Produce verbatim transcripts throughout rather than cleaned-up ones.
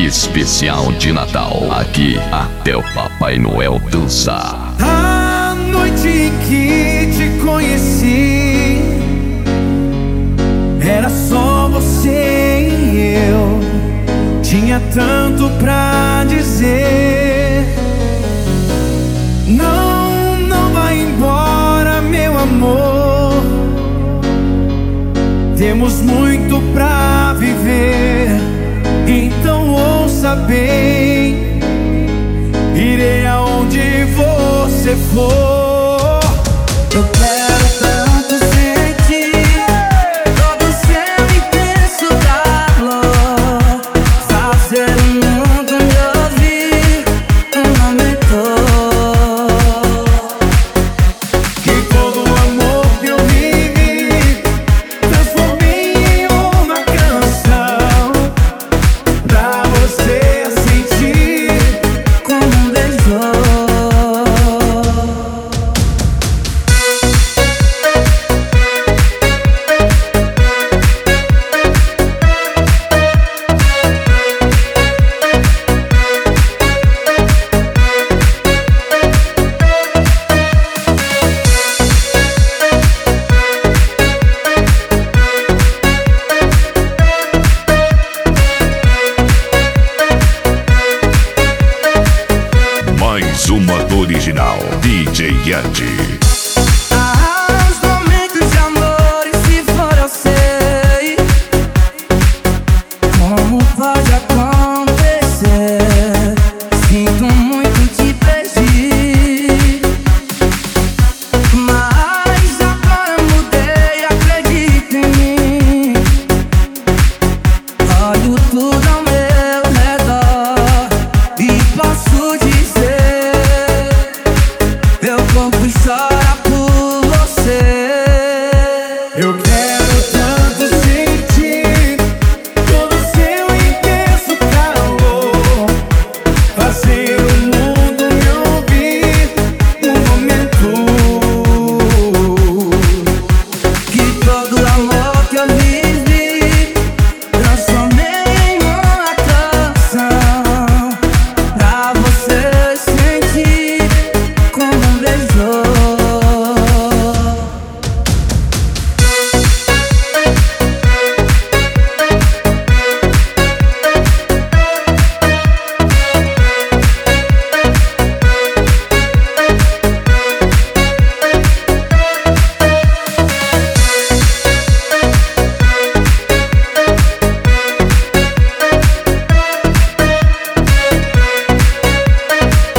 especial de Natal. Aqui até o Papai Noel dançar. A noite em que te conheci, era só você e eu. Tinha tanto pra dizer. Não, não vai embora, meu amor. Temos muito pra viver. Então ouça bem, irei aonde você for. Eu quero tanto sentir todo o seu intenso calor, fazer o mundo me ouvir um momento, que todo o amor que eu vivi transformei em uma canção pra você sentir como um beijou. Mais uma do original D J Yeti. Ah, os momentos de amor, e se for eu sei como pode acontecer. Sinto muito te perdi, mas agora mudei, acredita em mim. Olho tudo ao meu redor e posso dizer, meu corpo chora por você. Eu quero tanto sentir todo o seu intenso calor, fazer o mundo me ouvir um momento, que todo o amor que eu vivi transformei em uma canção pra você sentir como um beijou.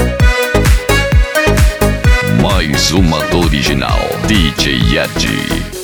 Mais uma do original D J Yeti.